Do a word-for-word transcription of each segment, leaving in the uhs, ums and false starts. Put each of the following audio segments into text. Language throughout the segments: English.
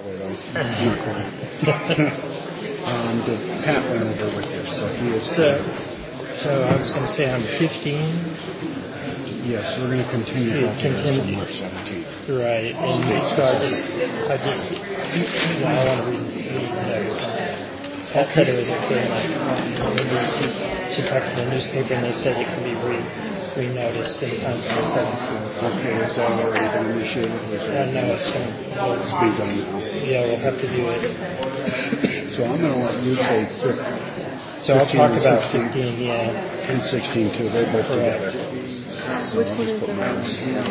word. I'm not quite. um, did Pat went over with you, so he is. So, so I was going to say on fifteen. Yes, we're going to continue to continue on March seventeenth. Right, and so I just, I just, well, I want to read, read those. Pat said it was a clear enough. She, she talked to the newspaper and they said it can be re, re-noticed in time for the seventeenth. Okay, has that already been initiated? Uh, no, it's going to It's being done now. Yeah, we'll have to do it. So I'm going to let you take fifteen. So I'll talk about fifteen, yeah. And sixteen too, they're both Correct. together. So I'll just put mine in.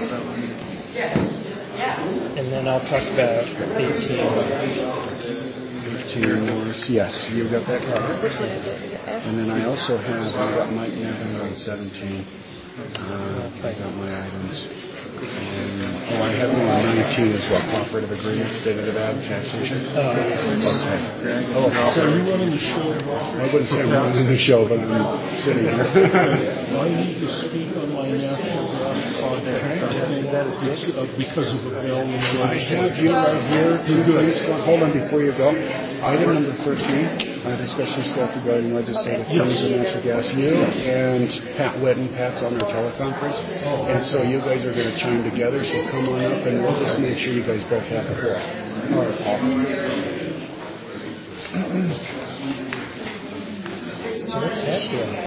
And then I'll talk about eighteen. eighteen Morris, yes, you got that covered. And then I also have, I got Mike Nevin on seventeen. Uh, I got my items. And, oh, I have one on nineteen as well, cooperative agreement, state of Nevada taxation. Oh, okay. Oh, so you running the show? I wouldn't say I'm running the show, but I'm sitting here. I need to speak on my natural gas project. I think that is uh, because of a bill. I have you right here. Please hold on before you go. Item number thirteen. I have a special staff regarding legislative claims of natural gas. You and Pat Whitten, Pat's on our teleconference. And so you guys are going to chime together, so come on up and we'll just make sure you guys both have a floor. All right. So what's that doing?